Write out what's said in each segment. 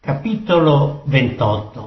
Capitolo 28.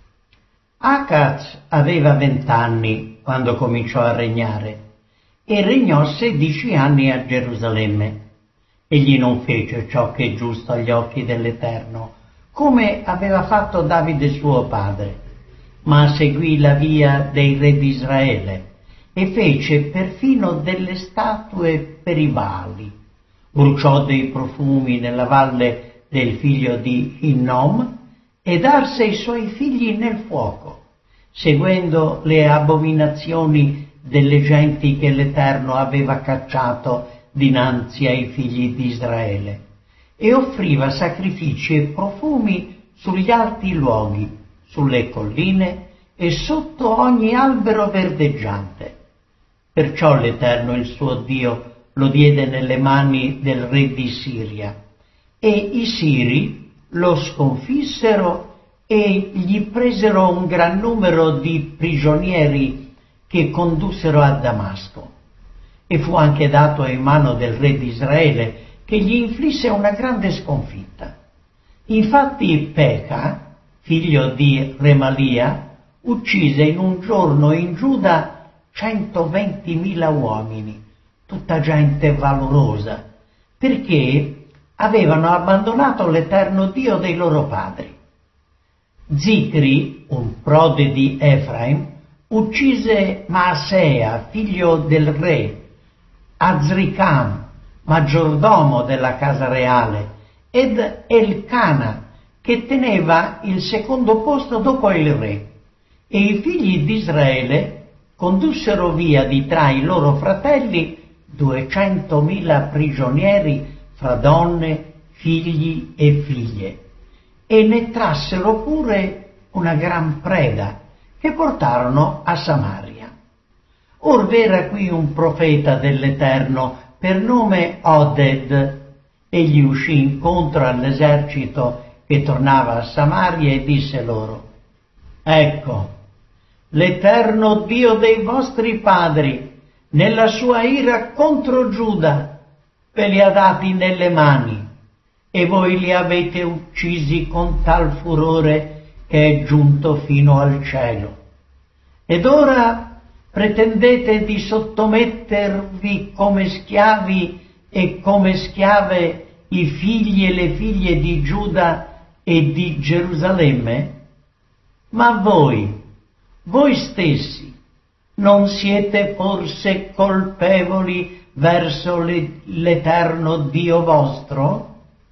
Acaz aveva 20 anni quando cominciò a regnare e regnò 16 anni a Gerusalemme. Egli non fece ciò che è giusto agli occhi dell'Eterno, come aveva fatto Davide suo padre, ma seguì la via dei re di Israele e fece perfino delle statue per i Baali. Bruciò dei profumi nella valle del figlio di Hinnom ed arse i suoi figli nel fuoco, seguendo le abominazioni delle genti che l'Eterno aveva cacciato dinanzi ai figli di Israele, e offriva sacrifici e profumi sugli alti luoghi, sulle colline e sotto ogni albero verdeggiante. Perciò l'Eterno, il suo Dio, lo diede nelle mani del re di Siria, e i Siri lo sconfissero e gli presero un gran numero di prigionieri che condussero a Damasco. E fu anche dato in mano del re di Israele, che gli inflisse una grande sconfitta. Infatti Peca, figlio di Remalia, uccise in un giorno in Giuda 120.000 uomini, tutta gente valorosa, perché avevano abbandonato l'Eterno Dio dei loro padri. Zicri, un prode di Efraim, uccise Maasea, figlio del re, Azricam, maggiordomo della casa reale, ed Elcana, che teneva il secondo posto dopo il re. E i figli di Israele condussero via di tra i loro fratelli 200.000 prigionieri fra donne, figli e figlie, e ne trassero pure una gran preda che portarono a Samaria. Or v'era qui un profeta dell'Eterno per nome Oded. Egli uscì incontro all'esercito che tornava a Samaria e disse loro: Ecco, l'Eterno Dio dei vostri padri, nella sua ira contro Giuda, ve li ha dati nelle mani, e voi li avete uccisi con tal furore che è giunto fino al cielo. Ed ora pretendete di sottomettervi come schiavi e come schiave i figli e le figlie di Giuda e di Gerusalemme? Ma voi stessi, non siete forse colpevoli verso l'Eterno Dio vostro?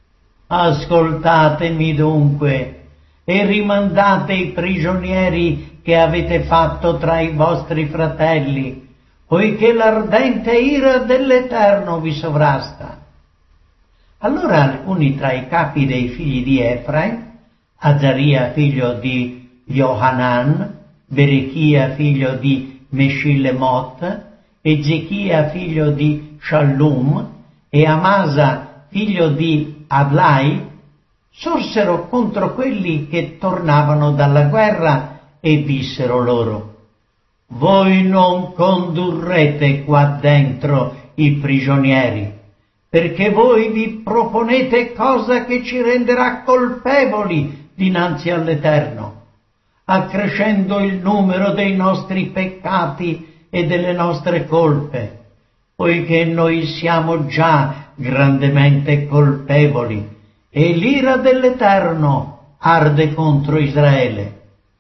Ascoltatemi dunque e rimandate i prigionieri che avete fatto tra i vostri fratelli, poiché l'ardente ira dell'Eterno vi sovrasta. Allora alcuni tra i capi dei figli di Efraim, Azaria figlio di Johanan, Berechia figlio di Meshilemot, Ezechia figlio di Shallum e Amasa figlio di Adlai, sorsero contro quelli che tornavano dalla guerra e dissero loro: Voi non condurrete qua dentro i prigionieri, perché voi vi proponete cosa che ci renderà colpevoli dinanzi all'Eterno, accrescendo il numero dei nostri peccati e delle nostre colpe, poiché noi siamo già grandemente colpevoli, e l'ira dell'Eterno arde contro Israele.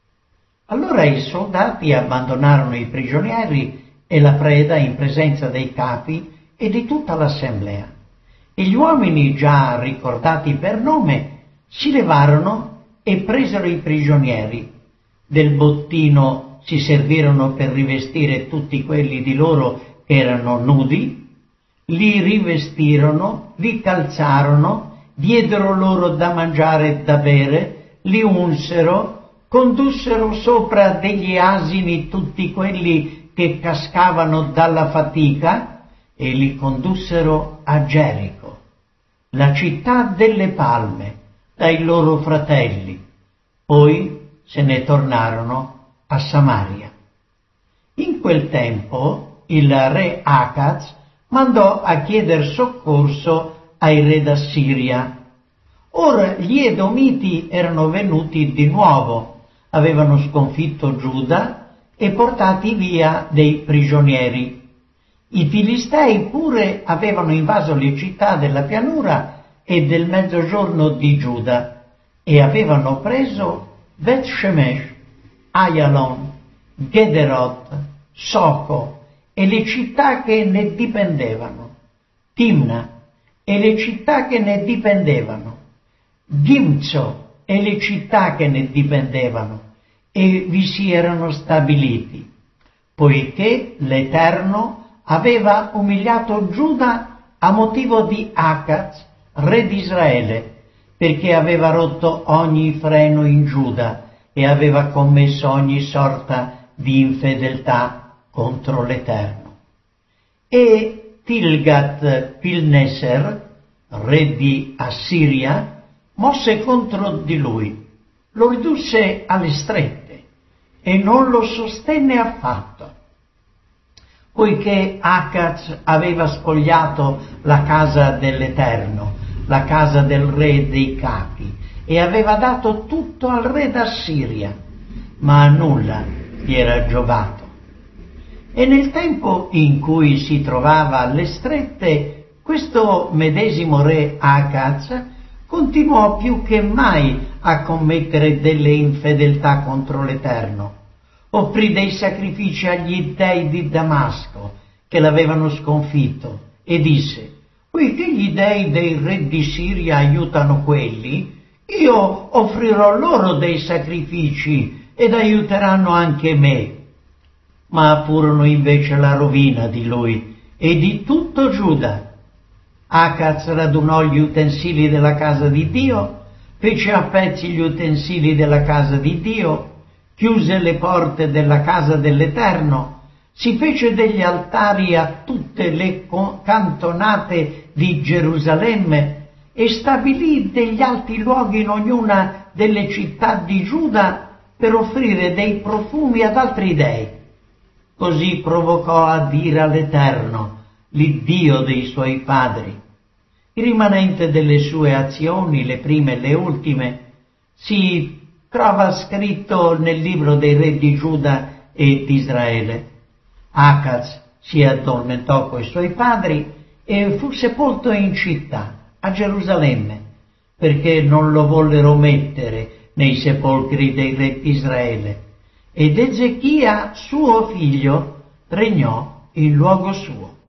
Allora i soldati abbandonarono i prigionieri e la preda in presenza dei capi e di tutta l'assemblea, e gli uomini già ricordati per nome si levarono e presero i prigionieri. Del bottino si servirono per rivestire tutti quelli di loro che erano nudi, li rivestirono, li calzarono, diedero loro da mangiare e da bere, li unsero, condussero sopra degli asini tutti quelli che cascavano dalla fatica e li condussero a Gerico, la città delle palme, dai loro fratelli. Poi se ne tornarono a Samaria. In quel tempo il re Acaz mandò a chieder soccorso ai re d'Assiria. Ora gli Edomiti erano venuti di nuovo, avevano sconfitto Giuda e portati via dei prigionieri. I Filistei pure avevano invaso le città della pianura e del mezzogiorno di Giuda e avevano preso Bet Shemesh, Ayalon, Gederot, Soco e le città che ne dipendevano, Timna e le città che ne dipendevano, Gimzo e le città che ne dipendevano, e vi si erano stabiliti, poiché l'Eterno aveva umiliato Giuda a motivo di Acaz, re di Israele, perché aveva rotto ogni freno in Giuda e aveva commesso ogni sorta di infedeltà contro l'Eterno. E Tilgat-Pilneser, re di Assiria, mosse contro di lui, lo ridusse alle strette e non lo sostenne affatto, poiché Acaz aveva spogliato la casa dell'Eterno, la casa del re dei capi, e aveva dato tutto al re d'Assiria, ma a nulla gli era giovato. E nel tempo in cui si trovava alle strette, questo medesimo re Acaz continuò più che mai a commettere delle infedeltà contro l'Eterno. Offrì dei sacrifici agli dei di Damasco, che l'avevano sconfitto, e disse: poiché gli dei dei re di Siria aiutano quelli, io offrirò loro dei sacrifici ed aiuteranno anche me. Ma furono invece la rovina di lui e di tutto Giuda. Acaz radunò gli utensili della casa di Dio, fece a pezzi gli utensili della casa di Dio, chiuse le porte della casa dell'Eterno, si fece degli altari a tutte le cantonate di Gerusalemme e stabilì degli alti luoghi in ognuna delle città di Giuda per offrire dei profumi ad altri dei. Così provocò ad ira l'Eterno, l'Iddio dei suoi padri. Il rimanente delle sue azioni, le prime e le ultime, si trova scritto nel libro dei re di Giuda e di Israele. Acaz si addormentò coi suoi padri e fu sepolto in città, a Gerusalemme, perché non lo vollero mettere nei sepolcri dei re di Israele. Ed Ezechia, suo figlio, regnò in luogo suo.